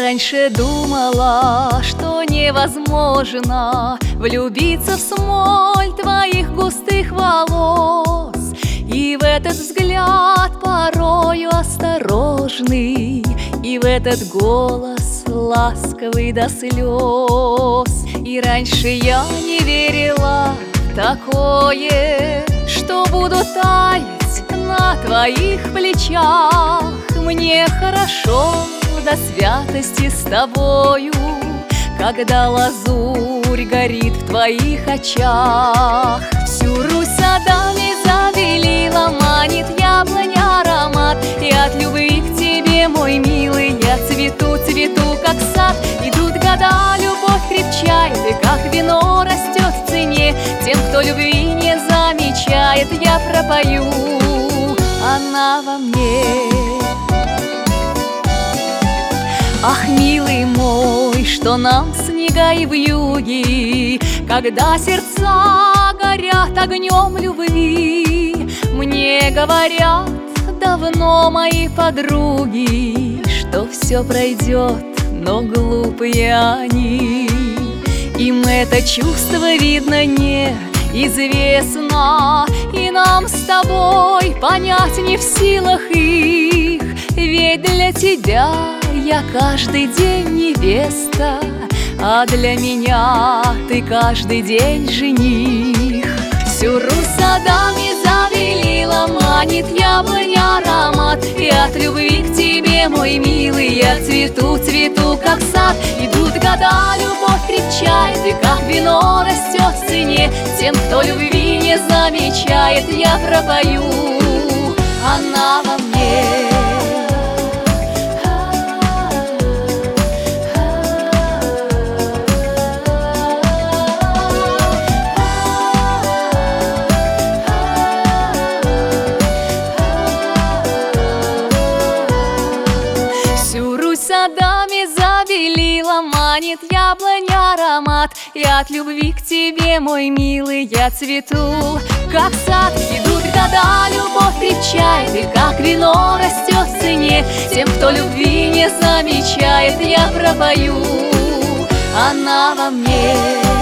раньше думала, что невозможно влюбиться в смоль твоих густых волос, и в этот взгляд порою осторожный, и в этот голос ласковый до слез. И раньше я не верила в такое, что буду таять на твоих плечах. Мне хорошо до святости с тобою, когда лазурь горит в твоих очах. Всю Русь садами забелила, манит яблонь аромат, и от любви к тебе, мой милый, я цвету, цвету, как сад. Идут года, любовь крепчает, и как вино растет в цене. Тем, кто любви не замечает, я пропою, она во мне. Ах, милый мой, что нам снега и вьюги, когда сердца горят огнем любви. Мне говорят давно мои подруги, что все пройдет, но глупые они. Им это чувство, видно, неизвестно, и нам с тобой понять не в силах их. Ведь для тебя я каждый день невеста, а для меня ты каждый день жених. Всю Русь садами забелила, манит яблонь аромат, и от любви к тебе, мой милый, я цвету, цвету, как сад. Идут года, любовь крепчает, и как вино растет в цене. Тем, кто любви не замечает, я пропою, она во мне. Садами забелила, манит яблонь аромат, и от любви к тебе, мой милый, я цвету, как сад. Идут года, любовь крепчает, и как вино растет в цене. Тем, кто любви не замечает, я пропою, она во мне.